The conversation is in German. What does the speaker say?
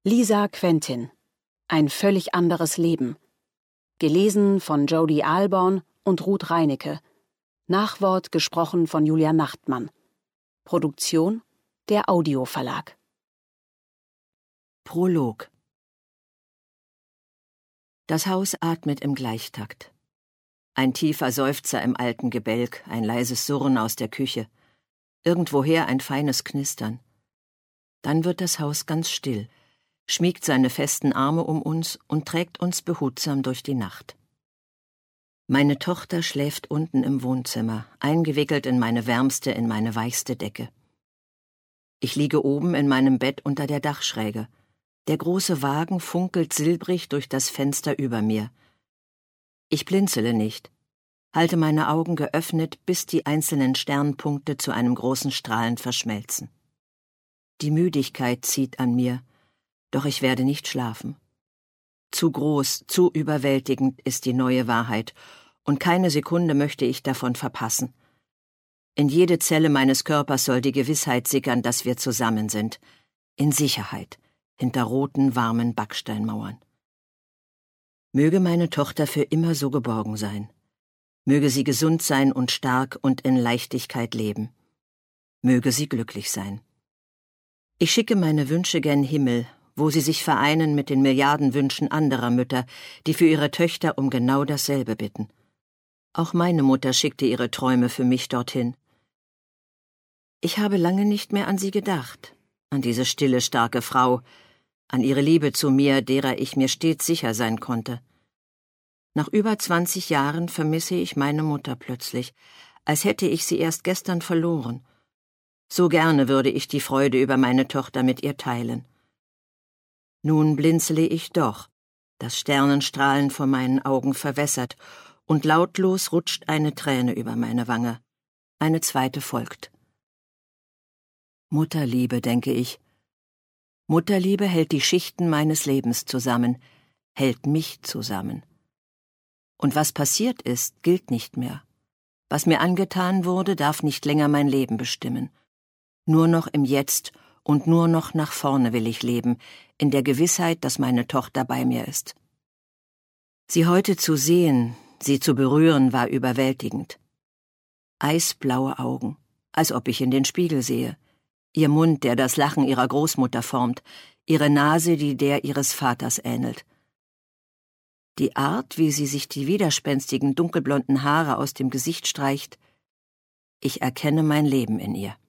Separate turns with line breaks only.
Lisa Quentin. Ein völlig anderes Leben. Gelesen von Jodi Alborn und Ruth Reinecke. Nachwort gesprochen von Julia Nachtmann. Produktion der Audio Verlag.
Prolog. Das Haus atmet im Gleichtakt. Ein tiefer Seufzer im alten Gebälk, ein leises Surren aus der Küche. Irgendwoher ein feines Knistern. Dann wird das Haus ganz still, schmiegt seine festen Arme um uns und trägt uns behutsam durch die Nacht. Meine Tochter schläft unten im Wohnzimmer, eingewickelt in meine wärmste, in meine weichste Decke. Ich liege oben in meinem Bett unter der Dachschräge. Der große Wagen funkelt silbrig durch das Fenster über mir. Ich blinzele nicht, halte meine Augen geöffnet, bis die einzelnen Sternpunkte zu einem großen Strahlen verschmelzen. Die Müdigkeit zieht an mir, doch ich werde nicht schlafen. Zu groß, zu überwältigend ist die neue Wahrheit, und keine Sekunde möchte ich davon verpassen. In jede Zelle meines Körpers soll die Gewissheit sickern, dass wir zusammen sind, in Sicherheit, hinter roten, warmen Backsteinmauern. Möge meine Tochter für immer so geborgen sein. Möge sie gesund sein und stark und in Leichtigkeit leben. Möge sie glücklich sein. Ich schicke meine Wünsche gen Himmel, wo sie sich vereinen mit den Milliarden Wünschen anderer Mütter, die für ihre Töchter um genau dasselbe bitten. Auch meine Mutter schickte ihre Träume für mich dorthin. Ich habe lange nicht mehr an sie gedacht, an diese stille, starke Frau, an ihre Liebe zu mir, derer ich mir stets sicher sein konnte. Nach über 20 Jahren vermisse ich meine Mutter plötzlich, als hätte ich sie erst gestern verloren. So gerne würde ich die Freude über meine Tochter mit ihr teilen. Nun blinzele ich doch, das Sternenstrahlen vor meinen Augen verwässert, und lautlos rutscht eine Träne über meine Wange. Eine zweite folgt. Mutterliebe, denke ich. Mutterliebe hält die Schichten meines Lebens zusammen, hält mich zusammen. Und was passiert ist, gilt nicht mehr. Was mir angetan wurde, darf nicht länger mein Leben bestimmen. Nur noch im Jetzt und nur noch nach vorne will ich leben, in der Gewissheit, dass meine Tochter bei mir ist. Sie heute zu sehen, sie zu berühren, war überwältigend. Eisblaue Augen, als ob ich in den Spiegel sehe. Ihr Mund, der das Lachen ihrer Großmutter formt, ihre Nase, die der ihres Vaters ähnelt. Die Art, wie sie sich die widerspenstigen dunkelblonden Haare aus dem Gesicht streicht, ich erkenne mein Leben in ihr.